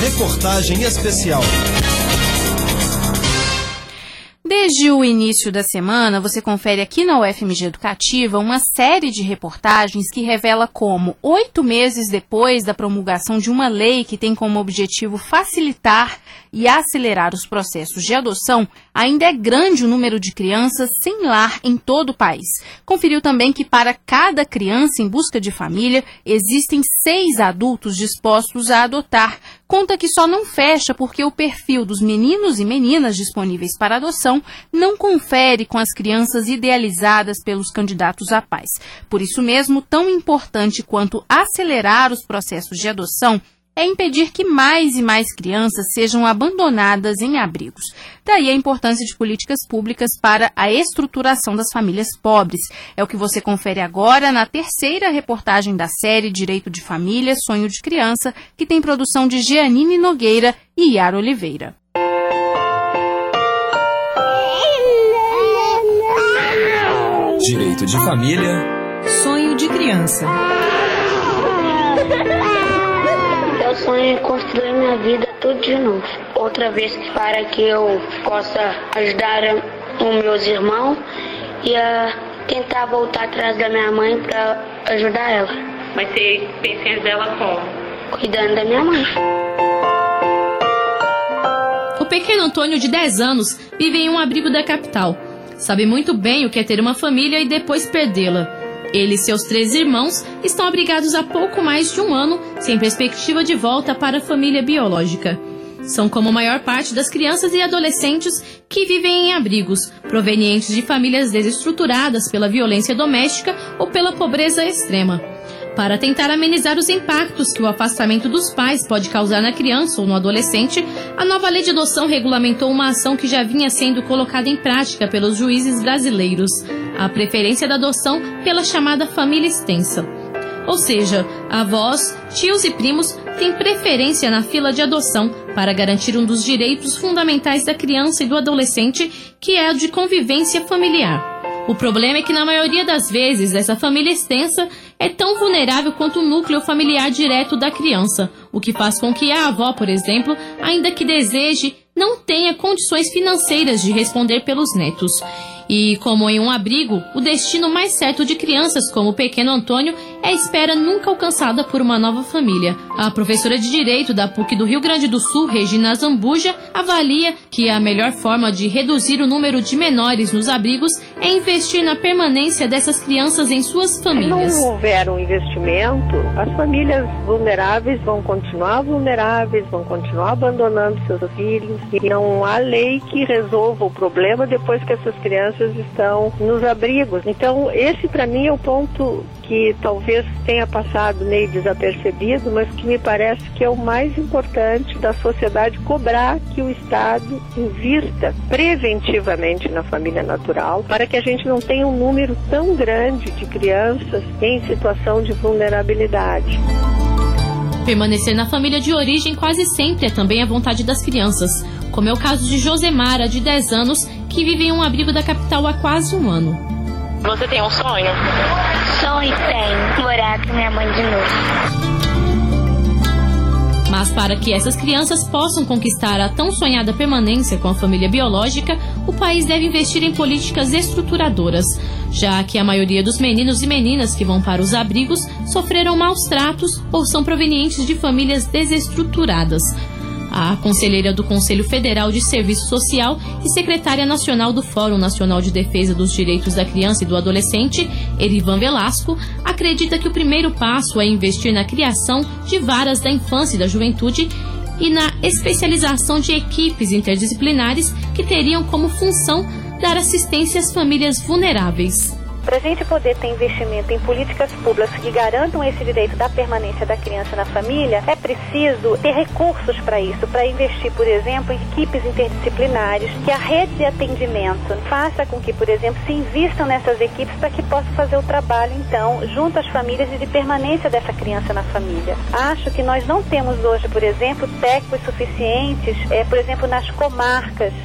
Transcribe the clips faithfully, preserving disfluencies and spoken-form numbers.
Reportagem especial. Desde o início da semana, você confere aqui na U F M G Educativa uma série de reportagens que revela como, oito meses depois da promulgação de uma lei que tem como objetivo facilitar e acelerar os processos de adoção, ainda é grande o número de crianças sem lar em todo o país. Conferiu também que para cada criança em busca de família, existem seis adultos dispostos a adotar. Conta que só não fecha porque o perfil dos meninos e meninas disponíveis para adoção não confere com as crianças idealizadas pelos candidatos a pais. Por isso mesmo, tão importante quanto acelerar os processos de adoção é impedir que mais e mais crianças sejam abandonadas em abrigos. Daí a importância de políticas públicas para a estruturação das famílias pobres. É o que você confere agora na terceira reportagem da série Direito de Família, Sonho de Criança, que tem produção de Jeanine Nogueira e Yara Oliveira. Direito de Família, Sonho de Criança. Eu sonho em construir minha vida tudo de novo. Outra vez para que eu possa ajudar os meus irmãos e a tentar voltar atrás da minha mãe para ajudar ela. Mas você pensa em dela como? Cuidando da minha mãe. O pequeno Antônio, de dez anos, vive em um abrigo da capital. Sabe muito bem o que é ter uma família e depois perdê-la. Ele e seus três irmãos estão abrigados há pouco mais de um ano, sem perspectiva de volta para a família biológica. São como a maior parte das crianças e adolescentes que vivem em abrigos, provenientes de famílias desestruturadas pela violência doméstica ou pela pobreza extrema. Para tentar amenizar os impactos que o afastamento dos pais pode causar na criança ou no adolescente, a nova lei de adoção regulamentou uma ação que já vinha sendo colocada em prática pelos juízes brasileiros, a preferência da adoção pela chamada família extensa. Ou seja, avós, tios e primos têm preferência na fila de adoção para garantir um dos direitos fundamentais da criança e do adolescente, que é o de convivência familiar. O problema é que, na maioria das vezes, essa família extensa é tão vulnerável quanto o núcleo familiar direto da criança, o que faz com que a avó, por exemplo, ainda que deseje, não tenha condições financeiras de responder pelos netos. E, como em um abrigo, o destino mais certo de crianças como o pequeno Antônio é a espera nunca alcançada por uma nova família. A professora de Direito da P U C do Rio Grande do Sul, Regina Zambuja, avalia que a melhor forma de reduzir o número de menores nos abrigos é investir na permanência dessas crianças em suas famílias. Se não houver um investimento, as famílias vulneráveis vão continuar vulneráveis, vão continuar abandonando seus filhos, e não há lei que resolva o problema depois que essas crianças estão nos abrigos. Então, esse para mim é o ponto que talvez tenha passado meio desapercebido, mas que me parece que é o mais importante da sociedade cobrar que o Estado invista preventivamente na família natural, para que a gente não tenha um número tão grande de crianças em situação de vulnerabilidade. Permanecer na família de origem quase sempre é também a vontade das crianças, como é o caso de Josemara, de dez anos, que vive em um abrigo da capital há quase um ano. Você tem um sonho? Sonho tem, morar com minha mãe de novo. Mas para que essas crianças possam conquistar a tão sonhada permanência com a família biológica, o país deve investir em políticas estruturadoras, já que a maioria dos meninos e meninas que vão para os abrigos sofreram maus tratos ou são provenientes de famílias desestruturadas. A conselheira do Conselho Federal de Serviço Social e secretária nacional do Fórum Nacional de Defesa dos Direitos da Criança e do Adolescente, Erivan Velasco, acredita que o primeiro passo é investir na criação de varas da infância e da juventude e na especialização de equipes interdisciplinares que teriam como função dar assistência às famílias vulneráveis. Para a gente poder ter investimento em políticas públicas que garantam esse direito da permanência da criança na família, é preciso ter recursos para isso, para investir, por exemplo, em equipes interdisciplinares, que a rede de atendimento faça com que, por exemplo, se invistam nessas equipes para que possam fazer o trabalho, então, junto às famílias e de permanência dessa criança na família. Acho que nós não temos hoje, por exemplo, técnicos suficientes, é, por exemplo, nas comarcas,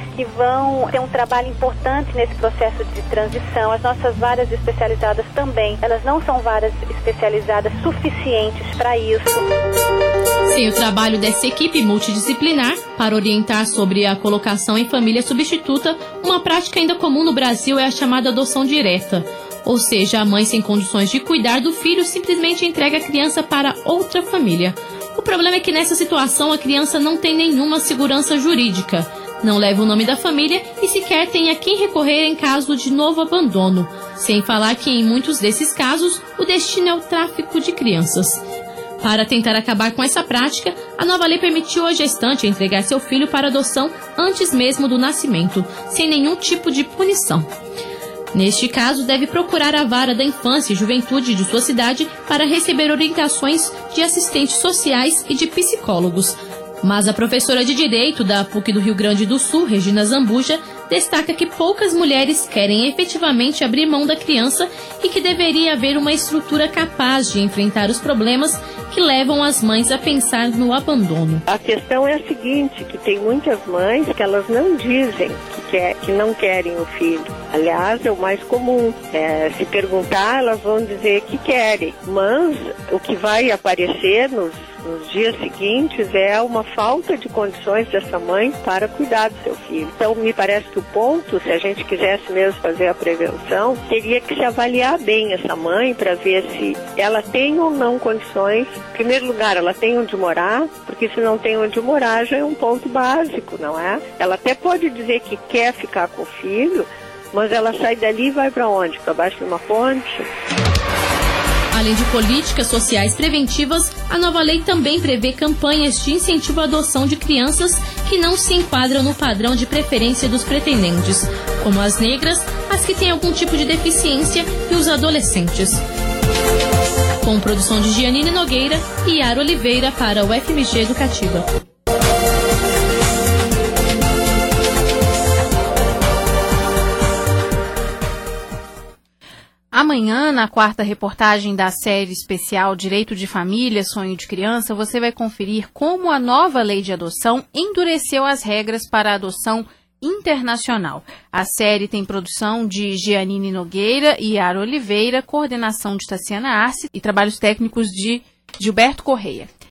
que vão ter um trabalho importante nesse processo de transição. As nossas varas especializadas também, elas não são varas especializadas suficientes para isso. Sem o trabalho dessa equipe multidisciplinar para orientar sobre a colocação em família substituta, uma prática ainda comum no Brasil é a chamada adoção direta. Ou seja, a mãe sem condições de cuidar do filho simplesmente entrega a criança para outra família. O problema é que nessa situação a criança não tem nenhuma segurança jurídica, não leva o nome da família e sequer tem a quem recorrer em caso de novo abandono. Sem falar que em muitos desses casos o destino é o tráfico de crianças. Para tentar acabar com essa prática, a nova lei permitiu à gestante entregar seu filho para adoção antes mesmo do nascimento, sem nenhum tipo de punição. Neste caso, deve procurar a vara da infância e juventude de sua cidade para receber orientações de assistentes sociais e de psicólogos. Mas a professora de Direito da P U C do Rio Grande do Sul, Regina Zambuja, destaca que poucas mulheres querem efetivamente abrir mão da criança e que deveria haver uma estrutura capaz de enfrentar os problemas que levam as mães a pensar no abandono. A questão é a seguinte, que tem muitas mães que elas não dizem que, quer, que não querem o filho. Aliás, é o mais comum. É, se perguntar, elas vão dizer que querem. Mas o que vai aparecer nos, nos dias seguintes é uma falta de condições dessa mãe para cuidar do seu filho. Então, me parece que o ponto, se a gente quisesse mesmo fazer a prevenção, teria que se avaliar bem essa mãe para ver se ela tem ou não condições. Em primeiro lugar, ela tem onde morar, porque se não tem onde morar já é um ponto básico, não é? Ela até pode dizer que quer ficar com o filho, mas ela sai dali e vai para onde? Para baixo de uma ponte? Além de políticas sociais preventivas, a nova lei também prevê campanhas de incentivo à adoção de crianças que não se enquadram no padrão de preferência dos pretendentes, como as negras, as que têm algum tipo de deficiência e os adolescentes. Com produção de Gianine Nogueira e Yara Oliveira para o F M G Educativa. Amanhã, na quarta reportagem da série especial Direito de Família, Sonho de Criança, você vai conferir como a nova lei de adoção endureceu as regras para a adoção internacional. A série tem produção de Gianine Nogueira e Yara Oliveira, coordenação de Tassiana Arce e trabalhos técnicos de Gilberto Correia.